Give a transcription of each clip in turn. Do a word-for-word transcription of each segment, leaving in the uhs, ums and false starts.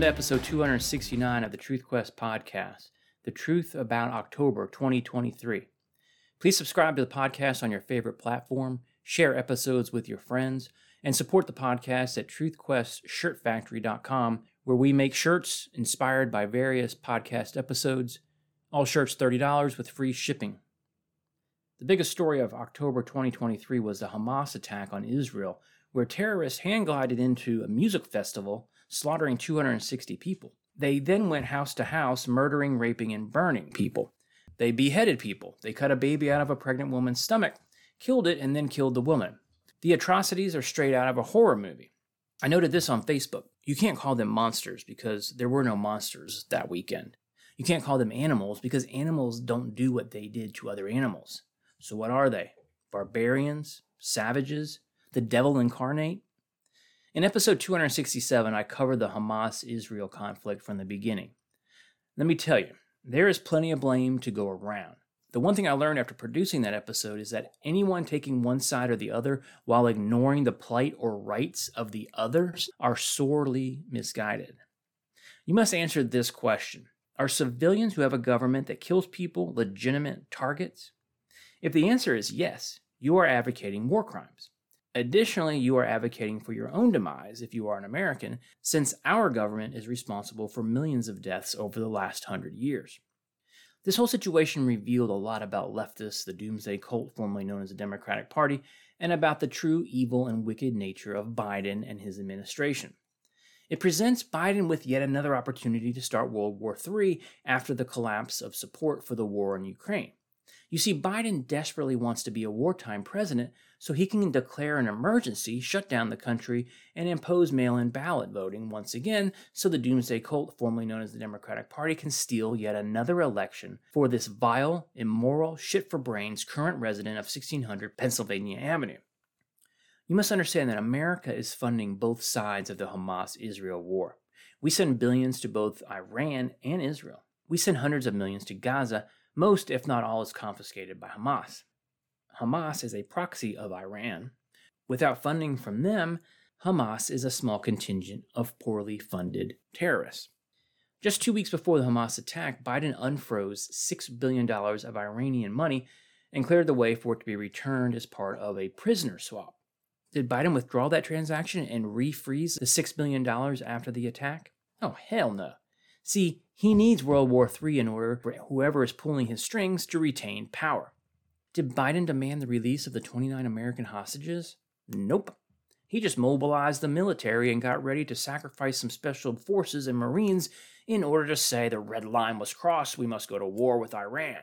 to episode two hundred sixty-nine of the Truth Quest podcast, The Truth About October twenty twenty-three. Please subscribe to the podcast on your favorite platform, share episodes with your friends, and support the podcast at truth quest shirt factory dot com, where we make shirts inspired by various podcast episodes. All shirts thirty dollars with free shipping. The biggest story of October twenty twenty-three was the Hamas attack on Israel, where terrorists hand-glided into a music festival, slaughtering two hundred sixty people. They then went house to house, murdering, raping, and burning people. They beheaded people. They cut a baby out of a pregnant woman's stomach, killed it, and then killed the woman. The atrocities are straight out of a horror movie. I noted this on Facebook. You can't call them monsters because there were no monsters that weekend. You can't call them animals because animals don't do what they did to other animals. So what are they? Barbarians? Savages? The devil incarnate? In episode two hundred sixty-seven, I covered the Hamas-Israel conflict from the beginning. Let me tell you, there is plenty of blame to go around. The one thing I learned after producing that episode is that anyone taking one side or the other while ignoring the plight or rights of the others are sorely misguided. You must answer this question. Are civilians who have a government that kills people legitimate targets? If the answer is yes, you are advocating war crimes. Additionally, you are advocating for your own demise if you are an American, since our government is responsible for millions of deaths over the last hundred years. This whole situation revealed a lot about leftists, the doomsday cult formerly known as the Democratic Party, and about the true evil and wicked nature of Biden and his administration. It presents Biden with yet another opportunity to start World War Three after the collapse of support for the war in Ukraine. You see, Biden desperately wants to be a wartime president so he can declare an emergency, shut down the country, and impose mail-in ballot voting once again so the doomsday cult, formerly known as the Democratic Party, can steal yet another election for this vile, immoral, shit-for-brains current resident of sixteen hundred Pennsylvania Avenue. You must understand that America is funding both sides of the Hamas-Israel war. We send billions to both Iran and Israel. We send hundreds of millions to Gaza. Most, if not all, is confiscated by Hamas. Hamas is a proxy of Iran. Without funding from them, Hamas is a small contingent of poorly funded terrorists. Just two weeks before the Hamas attack, Biden unfroze six billion dollars of Iranian money and cleared the way for it to be returned as part of a prisoner swap. Did Biden withdraw that transaction and refreeze the six billion dollars after the attack? Oh, hell no. See, he needs World War Three in order for whoever is pulling his strings to retain power. Did Biden demand the release of the twenty-nine American hostages? Nope. He just mobilized the military and got ready to sacrifice some special forces and Marines in order to say the red line was crossed, we must go to war with Iran.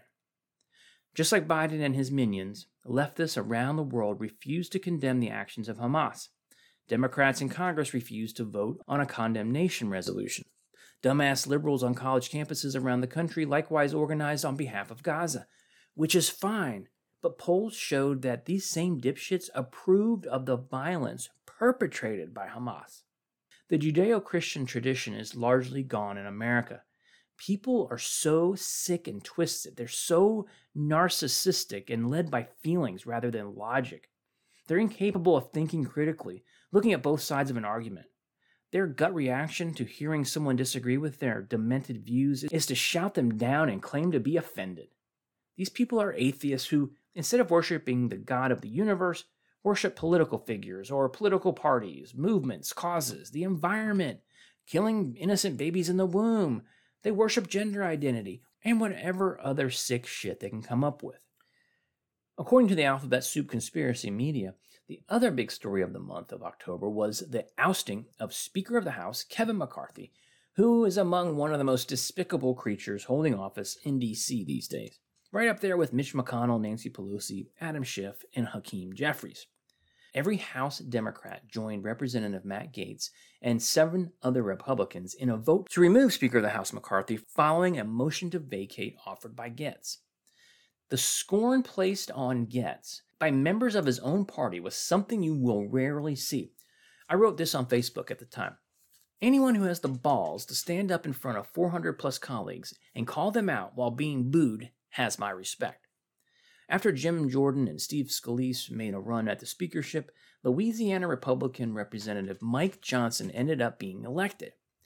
Just like Biden and his minions, leftists around the world refuse to condemn the actions of Hamas. Democrats in Congress refuse to vote on a condemnation resolution. Dumbass liberals on college campuses around the country likewise organized on behalf of Gaza, which is fine, but polls showed that these same dipshits approved of the violence perpetrated by Hamas. The Judeo-Christian tradition is largely gone in America. People are so sick and twisted. They're so narcissistic and led by feelings rather than logic. They're incapable of thinking critically, looking at both sides of an argument. Their gut reaction to hearing someone disagree with their demented views is to shout them down and claim to be offended. These people are atheists who, instead of worshiping the God of the universe, worship political figures or political parties, movements, causes, the environment, killing innocent babies in the womb. They worship gender identity and whatever other sick shit they can come up with. According to the Alphabet Soup conspiracy media, the other big story of the month of October was the ousting of Speaker of the House Kevin McCarthy, who is among one of the most despicable creatures holding office in D C these days, right up there with Mitch McConnell, Nancy Pelosi, Adam Schiff, and Hakeem Jeffries. Every House Democrat joined Representative Matt Gaetz and seven other Republicans in a vote to remove Speaker of the House McCarthy following a motion to vacate offered by Gaetz. The scorn placed on Gaetz by members of his own party was something you will rarely see. I wrote this on Facebook at the time. Anyone who has the balls to stand up in front of four hundred plus colleagues and call them out while being booed has my respect. After Jim Jordan and Steve Scalise made a run at the speakership, Louisiana Republican Representative Mike Johnson ended up being elected.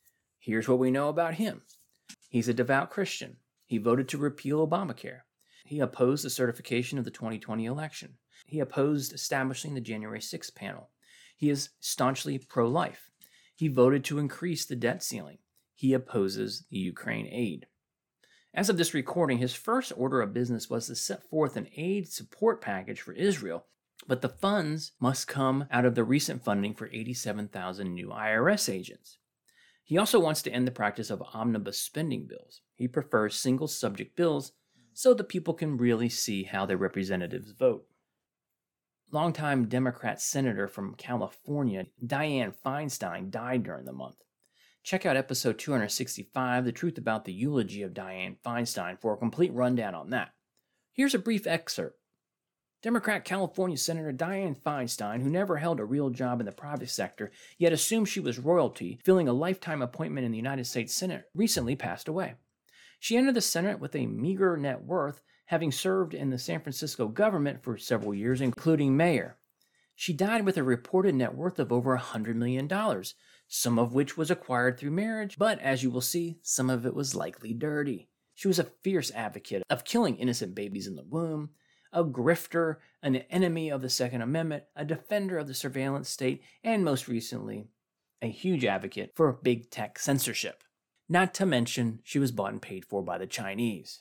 Here's what we know about him. He's a devout Christian. He voted to repeal Obamacare. He opposed the certification of the twenty twenty election. He opposed establishing the January sixth panel. He is staunchly pro-life. He voted to increase the debt ceiling. He opposes the Ukraine aid. As of this recording, his first order of business was to set forth an aid support package for Israel, but the funds must come out of the recent funding for eighty-seven thousand new I R S agents. He also wants to end the practice of omnibus spending bills. He prefers single-subject bills so the people can really see how their representatives vote. Longtime Democrat Senator from California, Dianne Feinstein, died during the month. Check out episode two hundred sixty-five, The Truth About the Eulogy of Dianne Feinstein, for a complete rundown on that. Here's a brief excerpt. Democrat California Senator Dianne Feinstein, who never held a real job in the private sector, yet assumed she was royalty, filling a lifetime appointment in the United States Senate, recently passed away. She entered the Senate with a meager net worth, having served in the San Francisco government for several years, including mayor. She died with a reported net worth of over one hundred million dollars, some of which was acquired through marriage, but as you will see, some of it was likely dirty. She was a fierce advocate of killing innocent babies in the womb, a grifter, an enemy of the Second Amendment, a defender of the surveillance state, and most recently, a huge advocate for big tech censorship. Not to mention, she was bought and paid for by the Chinese.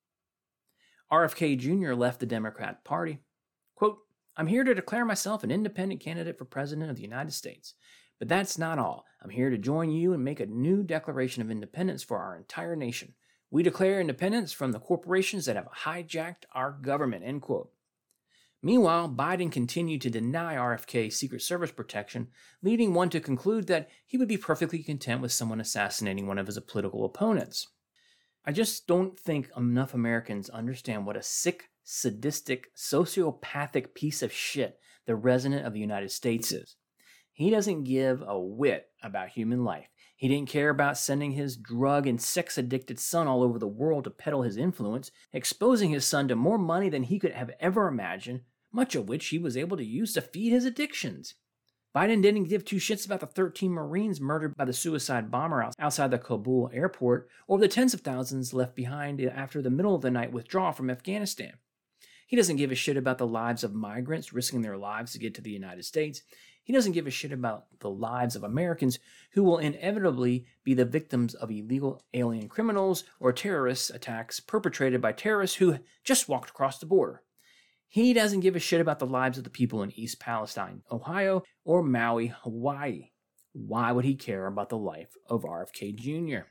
R F K Junior left the Democrat Party. Quote, "I'm here to declare myself an independent candidate for President of the United States. But that's not all. I'm here to join you and make a new declaration of independence for our entire nation. We declare independence from the corporations that have hijacked our government," end quote. Meanwhile, Biden continued to deny R F K Secret Service protection, leading one to conclude that he would be perfectly content with someone assassinating one of his political opponents. I just don't think enough Americans understand what a sick, sadistic, sociopathic piece of shit the President of the United States is. He doesn't give a whit about human life. He didn't care about sending his drug and sex-addicted son all over the world to peddle his influence, exposing his son to more money than he could have ever imagined, much of which he was able to use to feed his addictions. Biden didn't give two shits about the thirteen Marines murdered by the suicide bomber outside the Kabul airport, or the tens of thousands left behind after the middle of the night withdrawal from Afghanistan. He doesn't give a shit about the lives of migrants risking their lives to get to the United States. He doesn't give a shit about the lives of Americans who will inevitably be the victims of illegal alien criminals or terrorist attacks perpetrated by terrorists who just walked across the border. He doesn't give a shit about the lives of the people in East Palestine, Ohio, or Maui, Hawaii. Why would he care about the life of R F K Junior?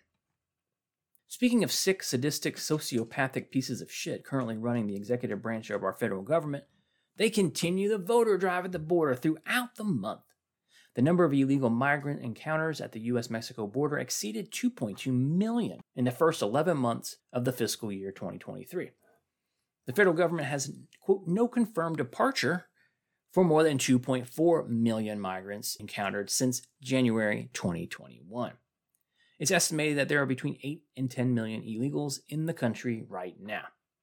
Speaking of sick, sadistic, sociopathic pieces of shit currently running the executive branch of our federal government, they continue the voter drive at the border throughout the month. The number of illegal migrant encounters at the U S Mexico border exceeded two point two million in the first eleven months of the fiscal year twenty twenty-three. The federal government has, quote, no confirmed departure for more than two point four million migrants encountered since January twenty twenty-one. It's estimated that there are between eight and ten million illegals in the country right now.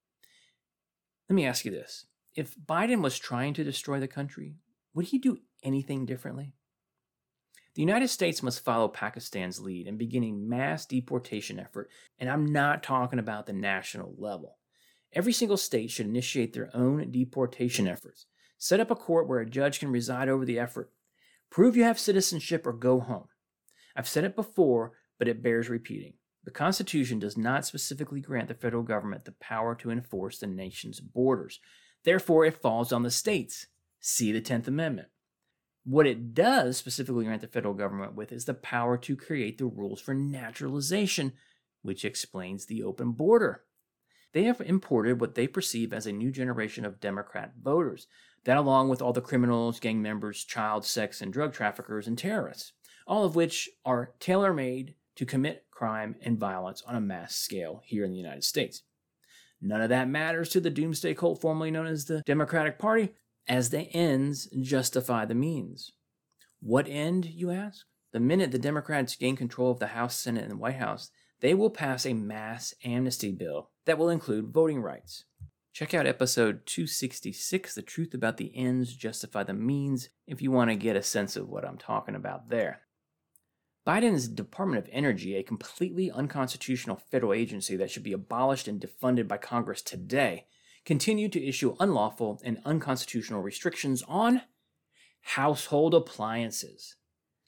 Let me ask you this. If Biden was trying to destroy the country, would he do anything differently? The United States must follow Pakistan's lead in beginning mass deportation effort, and I'm not talking about the national level. Every single state should initiate their own deportation efforts. Set up a court where a judge can preside over the effort. Prove you have citizenship or go home. I've said it before, but it bears repeating. The Constitution does not specifically grant the federal government the power to enforce the nation's borders. Therefore, it falls on the states. See the tenth Amendment. What it does specifically grant the federal government with is the power to create the rules for naturalization, which explains the open border. They have imported what they perceive as a new generation of Democrat voters, that along with all the criminals, gang members, child sex and drug traffickers, and terrorists, all of which are tailor-made to commit crime and violence on a mass scale here in the United States. None of that matters to the doomsday cult formerly known as the Democratic Party, as the ends justify the means. What end, you ask? The minute the Democrats gain control of the House, Senate, and White House, they will pass a mass amnesty bill that will include voting rights. Check out episode two sixty-six, The Truth About the Ends Justify the Means, if you want to get a sense of what I'm talking about there. Biden's Department of Energy, a completely unconstitutional federal agency that should be abolished and defunded by Congress today, continued to issue unlawful and unconstitutional restrictions on household appliances.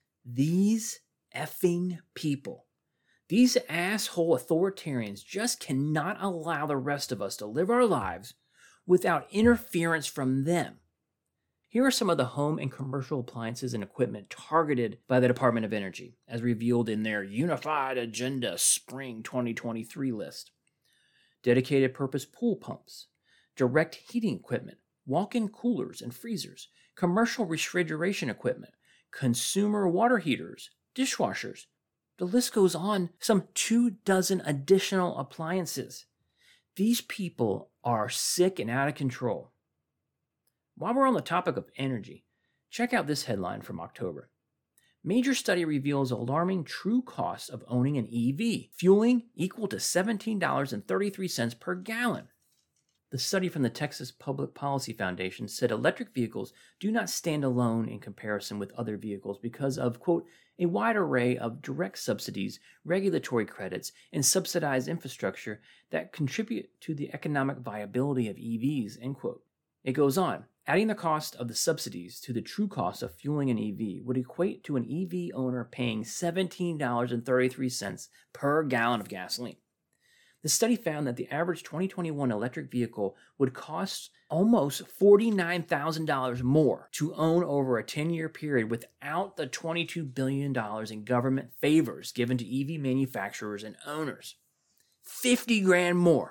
These effing people, these asshole authoritarians just cannot allow the rest of us to live our lives without interference from them. Here are some of the home and commercial appliances and equipment targeted by the Department of Energy, as revealed in their Unified Agenda Spring twenty twenty-three list. Dedicated purpose pool pumps, direct heating equipment, walk-in coolers and freezers, commercial refrigeration equipment, consumer water heaters, dishwashers. The list goes on, some two dozen additional appliances. These people are sick and out of control. While we're on the topic of energy, check out this headline from October. Major study reveals alarming true cost of owning an E V, fueling equal to seventeen dollars and thirty-three cents per gallon. The study from the Texas Public Policy Foundation said electric vehicles do not stand alone in comparison with other vehicles because of, quote, a wide array of direct subsidies, regulatory credits, and subsidized infrastructure that contribute to the economic viability of E Vs, end quote. It goes on, adding the cost of the subsidies to the true cost of fueling an E V would equate to an E V owner paying seventeen dollars and thirty-three cents per gallon of gasoline. The study found that the average twenty twenty-one electric vehicle would cost almost forty-nine thousand dollars more to own over a ten-year period without the twenty-two billion dollars in government favors given to E V manufacturers and owners. fifty grand more.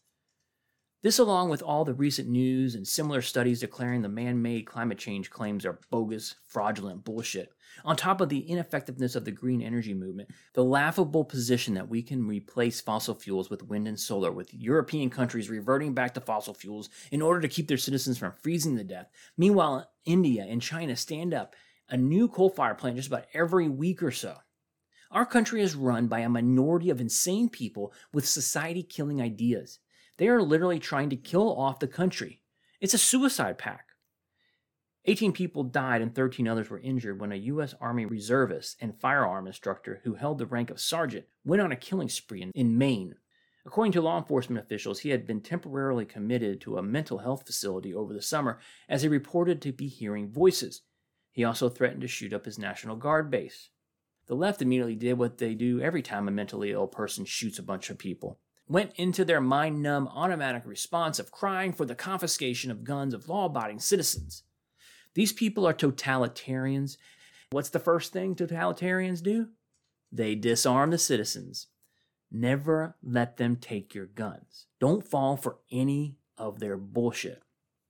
This, along with all the recent news and similar studies declaring the man-made climate change claims are bogus, fraudulent bullshit, on top of the ineffectiveness of the green energy movement, the laughable position that we can replace fossil fuels with wind and solar, with European countries reverting back to fossil fuels in order to keep their citizens from freezing to death. Meanwhile, India and China stand up a new coal-fired plant just about every week or so. Our country is run by a minority of insane people with society-killing ideas. They are literally trying to kill off the country. It's a suicide pact. eighteen people died and thirteen others were injured when a U S Army reservist and firearm instructor who held the rank of sergeant went on a killing spree in, in Maine. According to law enforcement officials, he had been temporarily committed to a mental health facility over the summer as he reported to be hearing voices. He also threatened to shoot up his National Guard base. The left immediately did what they do every time a mentally ill person shoots a bunch of people. Went into their mind-numb automatic response of crying for the confiscation of guns of law-abiding citizens. These people are totalitarians. What's the first thing totalitarians do? They disarm the citizens. Never let them take your guns. Don't fall for any of their bullshit.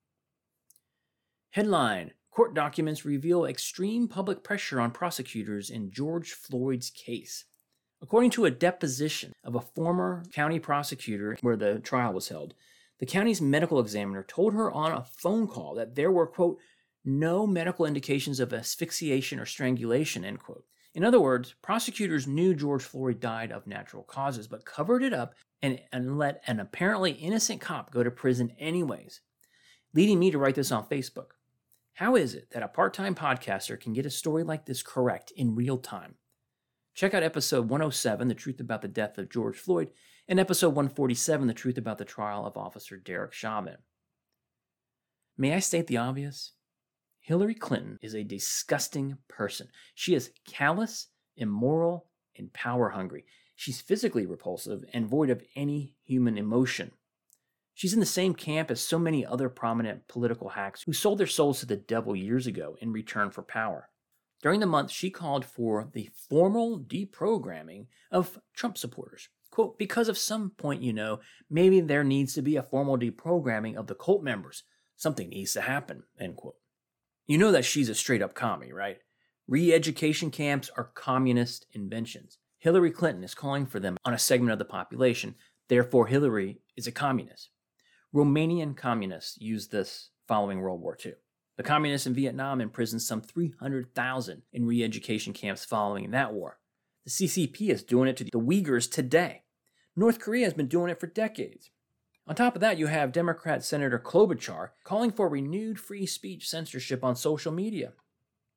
Headline: Court documents reveal extreme public pressure on prosecutors in George Floyd's case. According to a deposition of a former county prosecutor where the trial was held, the county's medical examiner told her on a phone call that there were, quote, no medical indications of asphyxiation or strangulation, end quote. In other words, prosecutors knew George Floyd died of natural causes, but covered it up and, and let an apparently innocent cop go to prison anyways, leading me to write this on Facebook. How is it that a part-time podcaster can get a story like this correct in real time? Check out episode one oh seven, The Truth About the Death of George Floyd, and episode one forty-seven, The Truth About the Trial of Officer Derek Chauvin. May I state the obvious? Hillary Clinton is a disgusting person. She is callous, immoral, and power-hungry. She's physically repulsive and void of any human emotion. She's in the same camp as so many other prominent political hacks who sold their souls to the devil years ago in return for power. During the month, she called for the formal deprogramming of Trump supporters. Quote, because of some point, you know, maybe there needs to be a formal deprogramming of the cult members. Something needs to happen, end quote. You know that she's a straight-up commie, right? Re-education camps are communist inventions. Hillary Clinton is calling for them on a segment of the population. Therefore, Hillary is a communist. Romanian communists used this following World War Two. The communists in Vietnam imprisoned some three hundred thousand in re-education camps following that war. The C C P is doing it to the Uyghurs today. North Korea has been doing it for decades. On top of that, you have Democrat Senator Klobuchar calling for renewed free speech censorship on social media.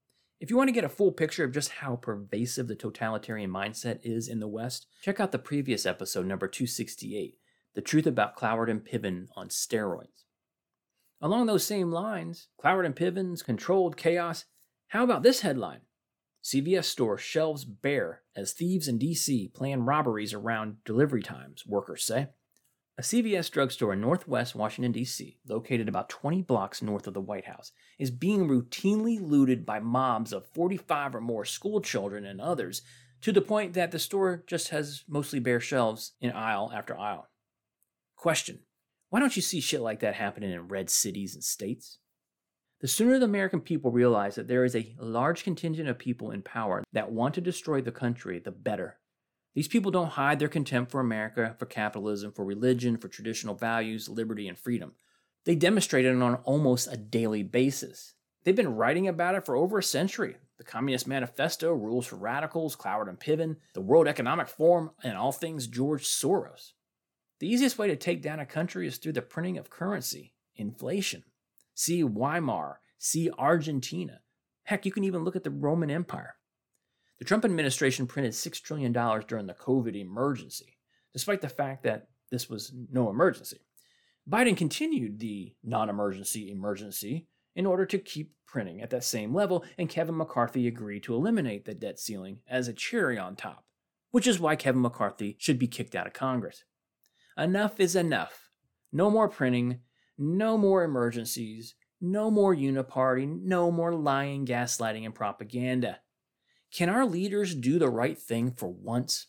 If you want to get a full picture of just how pervasive the totalitarian mindset is in the West, check out the previous episode, number two sixty-eight, The Truth About Cloward and Piven on Steroids. Along those same lines, Cloward and Piven's controlled chaos, how about this headline? C V S store shelves bare as thieves in D C plan robberies around delivery times, workers say. A C V S drugstore in northwest Washington, D C, located about twenty blocks north of the White House, is being routinely looted by mobs of forty-five or more school children and others, to the point that the store just has mostly bare shelves in aisle after aisle. Question: why don't you see shit like that happening in red cities and states? The sooner the American people realize that there is a large contingent of people in power that want to destroy the country, the better. These people don't hide their contempt for America, for capitalism, for religion, for traditional values, liberty, and freedom. They demonstrate it on almost a daily basis. They've been writing about it for over a century. The Communist Manifesto, Rules for Radicals, Cloward and Piven, the World Economic Forum, and all things George Soros. The easiest way to take down a country is through the printing of currency, inflation. See Weimar, see Argentina. Heck, you can even look at the Roman Empire. The Trump administration printed six trillion dollars during the COVID emergency, despite the fact that this was no emergency. Biden continued the non-emergency emergency in order to keep printing at that same level, and Kevin McCarthy agreed to eliminate the debt ceiling as a cherry on top, which is why Kevin McCarthy should be kicked out of Congress. Enough is enough. No more printing, no more emergencies, no more uniparty, no more lying, gaslighting, and propaganda. Can our leaders do the right thing for once?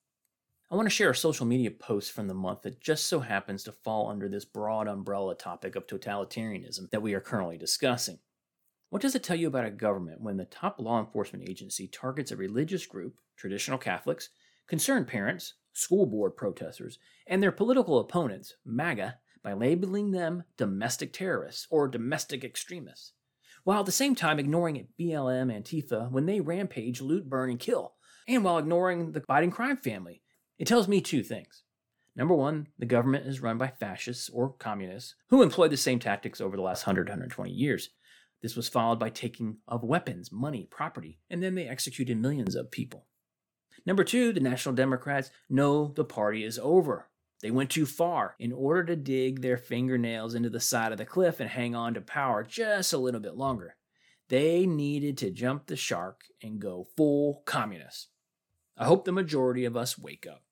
I want to share a social media post from the month that just so happens to fall under this broad umbrella topic of totalitarianism that we are currently discussing. What does it tell you about a government when the top law enforcement agency targets a religious group, traditional Catholics, concerned parents, school board protesters, and their political opponents, MAGA, by labeling them domestic terrorists or domestic extremists, while at the same time ignoring B L M Antifa when they rampage, loot, burn, and kill, and while ignoring the Biden crime family? It tells me two things. Number one, the government is run by fascists or communists who employed the same tactics over the last one hundred, one hundred twenty years. This was followed by taking of weapons, money, property, and then they executed millions of people. Number two, the National Democrats know the party is over. They went too far in order to dig their fingernails into the side of the cliff and hang on to power just a little bit longer. They needed to jump the shark and go full communist. I hope the majority of us wake up.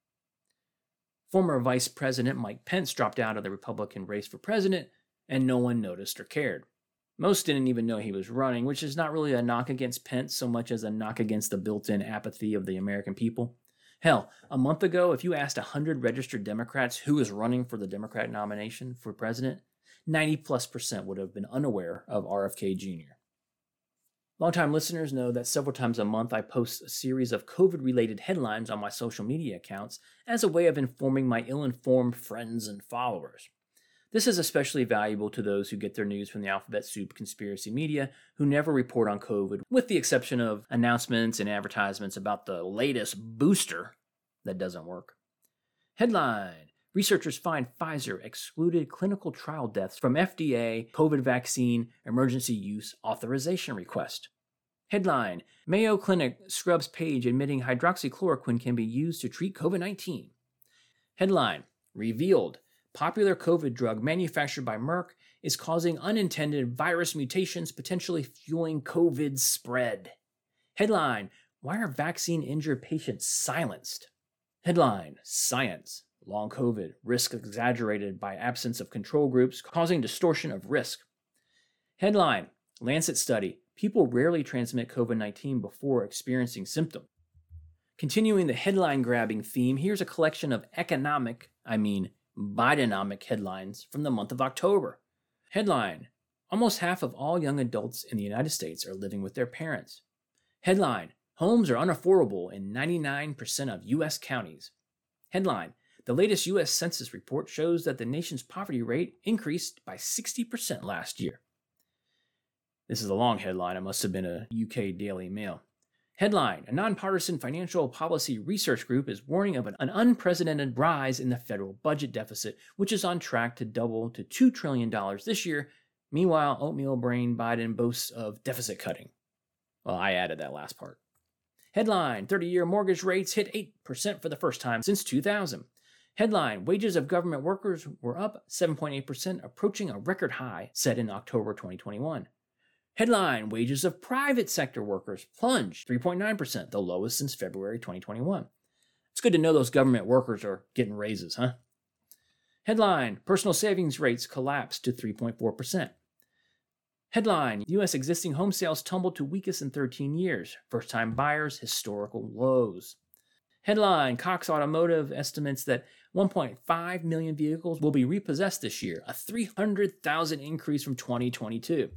Former Vice President Mike Pence dropped out of the Republican race for president, and no one noticed or cared. Most didn't even know he was running, which is not really a knock against Pence so much as a knock against the built-in apathy of the American people. Hell, a month ago, if you asked one hundred registered Democrats who is running for the Democratic nomination for president, ninety plus percent would have been unaware of R F K Junior Longtime listeners know that several times a month I post a series of COVID-related headlines on my social media accounts as a way of informing my ill-informed friends and followers. This is especially valuable to those who get their news from the alphabet soup conspiracy media who never report on COVID, with the exception of announcements and advertisements about the latest booster that doesn't work. Headline: researchers find Pfizer excluded clinical trial deaths from F D A COVID vaccine emergency use authorization request. Headline: Mayo Clinic scrubs page admitting hydroxychloroquine can be used to treat COVID nineteen. Headline: revealed. Popular COVID drug manufactured by Merck is causing unintended virus mutations, potentially fueling COVID's spread. Headline: why are vaccine-injured patients silenced? Headline: science. Long COVID, risk exaggerated by absence of control groups, causing distortion of risk. Headline: Lancet study. People rarely transmit COVID nineteen before experiencing symptoms. Continuing the headline-grabbing theme, here's a collection of economic, I mean Bidenomic headlines from the month of October. Headline: almost half of all young adults in the United States are living with their parents. Headline: homes are unaffordable in ninety-nine percent of U S counties. Headline: the latest U S Census report shows that the nation's poverty rate increased by sixty percent last year. This is a long headline. It must have been a U K Daily Mail. Headline: a nonpartisan financial policy research group is warning of an unprecedented rise in the federal budget deficit, which is on track to double to two trillion dollars this year. Meanwhile, oatmeal brain Biden boasts of deficit cutting. Well, I added that last part. Headline, thirty-year mortgage rates hit eight percent for the first time since two thousand. Headline, wages of government workers were up seven point eight percent, approaching a record high set in October twenty twenty-one. Headline, wages of private sector workers plunged three point nine percent, the lowest since February twenty twenty-one. It's good to know those government workers are getting raises, huh? Headline, personal savings rates collapsed to three point four percent. Headline, U S existing home sales tumbled to weakest in thirteen years. First-time buyers, historical lows. Headline, Cox Automotive estimates that one point five million vehicles will be repossessed this year, a three hundred thousand increase from twenty twenty-two.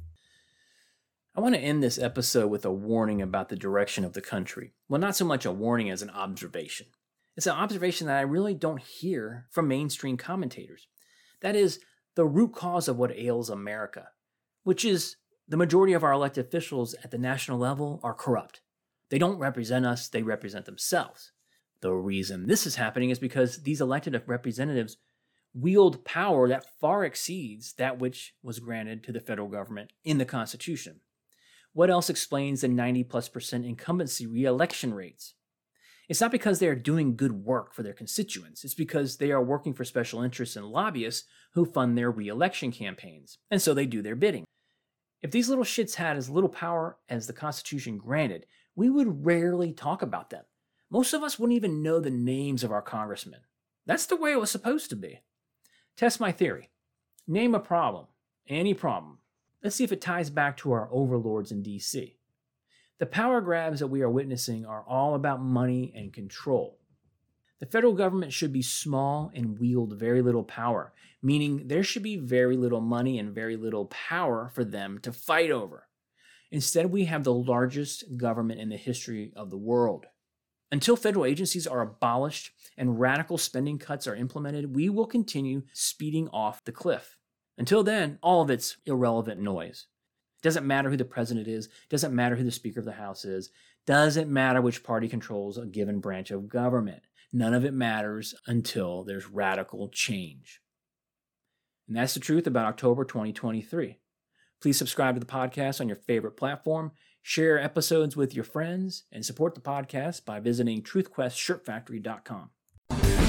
I want to end this episode with a warning about the direction of the country. Well, not so much a warning as an observation. It's an observation that I really don't hear from mainstream commentators. That is, the root cause of what ails America, which is the majority of our elected officials at the national level are corrupt. They don't represent us, they represent themselves. The reason this is happening is because these elected representatives wield power that far exceeds that which was granted to the federal government in the Constitution. What else explains the ninety plus percent incumbency re-election rates? It's not because they are doing good work for their constituents. It's because they are working for special interests and lobbyists who fund their re-election campaigns, and so they do their bidding. If these little shits had as little power as the Constitution granted, we would rarely talk about them. Most of us wouldn't even know the names of our congressmen. That's the way it was supposed to be. Test my theory. Name a problem. Any problem. Let's see if it ties back to our overlords in D C. The power grabs that we are witnessing are all about money and control. The federal government should be small and wield very little power, meaning there should be very little money and very little power for them to fight over. Instead, we have the largest government in the history of the world. Until federal agencies are abolished and radical spending cuts are implemented, we will continue speeding off the cliff. Until then, all of it's irrelevant noise. Doesn't matter who the president is, doesn't matter who the Speaker of the House is, doesn't matter which party controls a given branch of government. None of it matters until there's radical change. And that's the truth about October twenty twenty-three. Please subscribe to the podcast on your favorite platform, share episodes with your friends, and support the podcast by visiting truth quest shirt factory dot com.